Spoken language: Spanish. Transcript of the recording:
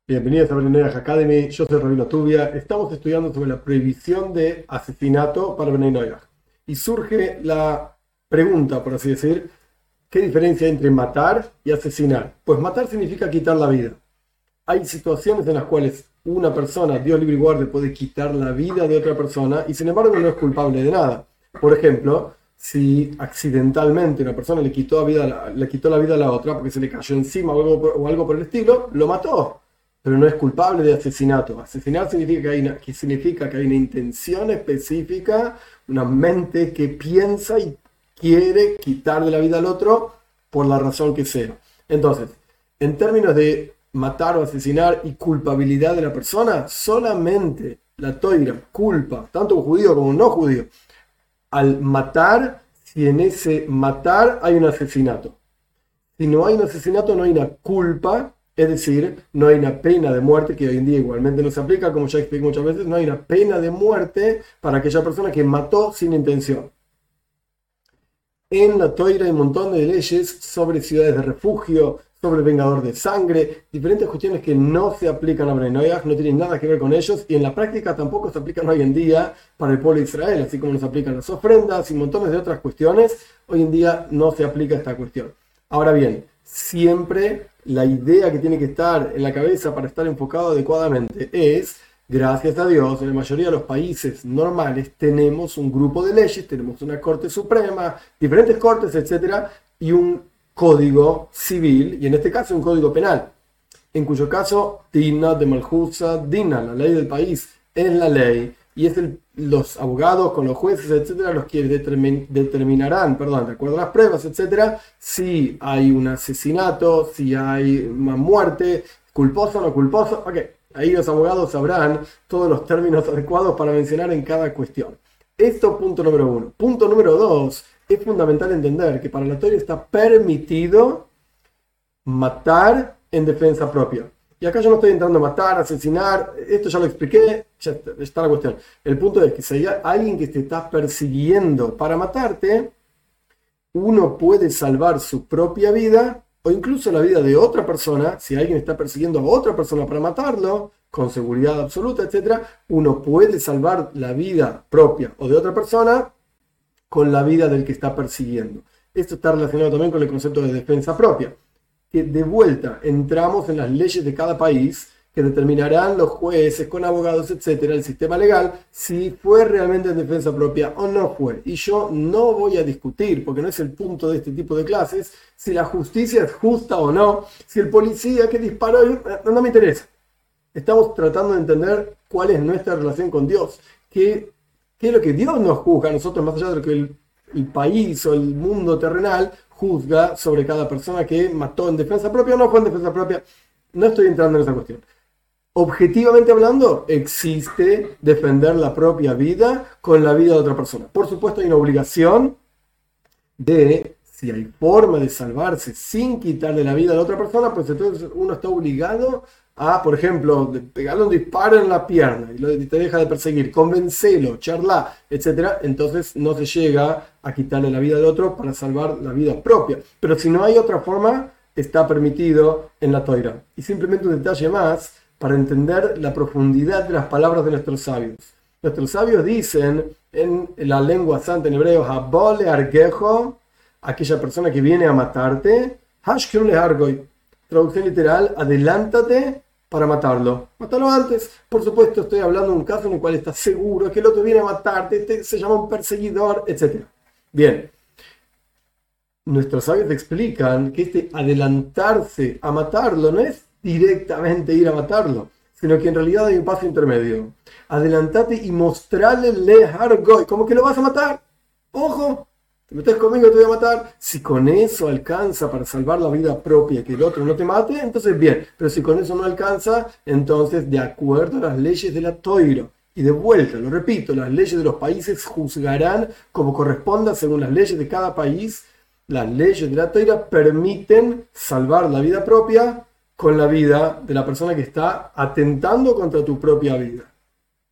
Bienvenidos a Bnei Academy, yo soy Rabino Tubia. Estamos estudiando sobre la prohibición de asesinato para Bnei Noach. Y surge la pregunta, por así decir, ¿qué diferencia hay entre matar y asesinar? Pues matar significa quitar la vida. Hay situaciones en las cuales una persona, Dios libre y guarde, puede quitar la vida de otra persona y sin embargo no es culpable de nada. Por ejemplo, si accidentalmente una persona le quitó la vida a la otra porque se le cayó encima o algo por el estilo, lo mató, pero no es culpable de asesinato. Asesinar significa que hay una intención específica, una mente que piensa y quiere quitarle la vida al otro por la razón que sea. Entonces, en términos de matar o asesinar y culpabilidad de la persona, solamente la Toira culpa tanto un judío como un no judío al matar, si en ese matar hay un asesinato. Si no hay un asesinato, no hay una culpa, es decir, no hay una pena de muerte, que hoy en día igualmente no se aplica, como ya expliqué muchas veces, no hay una pena de muerte para aquella persona que mató sin intención. En la Toira hay un montón de leyes sobre ciudades de refugio, sobre el vengador de sangre, diferentes cuestiones que no se aplican a Bnei Noach, no tienen nada que ver con ellos, y en la práctica tampoco se aplican hoy en día para el pueblo de Israel, así como nos aplican las ofrendas y montones de otras cuestiones, hoy en día no se aplica esta cuestión. Ahora bien, siempre la idea que tiene que estar en la cabeza para estar enfocado adecuadamente es, gracias a Dios, en la mayoría de los países normales tenemos un grupo de leyes, tenemos una corte suprema, diferentes cortes, etcétera, y un código civil, y en este caso un código penal, en cuyo caso Dina de Malhusa, Dina, la ley del país, es la ley, y es los abogados con los jueces, etcétera, los que determinarán, de acuerdo a las pruebas, etcétera, si hay un asesinato, si hay una muerte, culposo o no culposo. Ok, ahí los abogados sabrán todos los términos adecuados para mencionar en cada cuestión. Esto, punto número 1. Punto número 2. Es fundamental entender que para la Torá está permitido matar en defensa propia. Y acá yo no estoy entrando a matar, asesinar, esto ya lo expliqué, ya está la cuestión. El punto es que si hay alguien que te está persiguiendo para matarte, uno puede salvar su propia vida o incluso la vida de otra persona. Si alguien está persiguiendo a otra persona para matarlo, con seguridad absoluta, etc., uno puede salvar la vida propia o de otra persona con la vida del que está persiguiendo. Esto está relacionado también con el concepto de defensa propia, que de vuelta entramos en las leyes de cada país que determinarán los jueces con abogados, etcétera, el sistema legal, si fue realmente en defensa propia o no fue. Y yo no voy a discutir, porque no es el punto de este tipo de clases, si la justicia es justa o no, si el policía que disparó, no me interesa. Estamos tratando de entender cuál es nuestra relación con Dios, qué es lo que Dios nos juzga a nosotros, más allá de lo que el país o el mundo terrenal juzga sobre cada persona que mató en defensa propia o no fue en defensa propia. No estoy entrando en esa cuestión. Objetivamente hablando, existe defender la propia vida con la vida de otra persona. Por supuesto, hay una obligación de, si hay forma de salvarse sin quitarle la vida a la otra persona, pues entonces uno está obligado a, por ejemplo, pegarle un disparo en la pierna y te deja de perseguir, convencelo, charla, etc. Entonces no se llega a quitarle la vida al otro para salvar la vida propia. Pero si no hay otra forma, está permitido en la Toira. Y simplemente un detalle más para entender la profundidad de las palabras de nuestros sabios. Nuestros sabios dicen en la lengua santa en hebreo, Habole argejo, aquella persona que viene a matarte, Hashkun le argoy. Traducción literal, adelántate para matarlo. Mátalo antes. Por supuesto, estoy hablando de un caso en el cual estás seguro que el otro viene a matarte, se llama un perseguidor, etc. Bien. Nuestros sabios explican que este adelantarse a matarlo no es directamente ir a matarlo, sino que en realidad hay un paso intermedio. Adelantate y mostrarle le hargoy, como que lo vas a matar. Ojo, te metes conmigo, te voy a matar. Si con eso alcanza para salvar la vida propia, que el otro no te mate, entonces bien. Pero si con eso no alcanza, entonces de acuerdo a las leyes de la Toira. Y de vuelta, lo repito, las leyes de los países juzgarán como corresponda según las leyes de cada país. Las leyes de la Toira permiten salvar la vida propia con la vida de la persona que está atentando contra tu propia vida.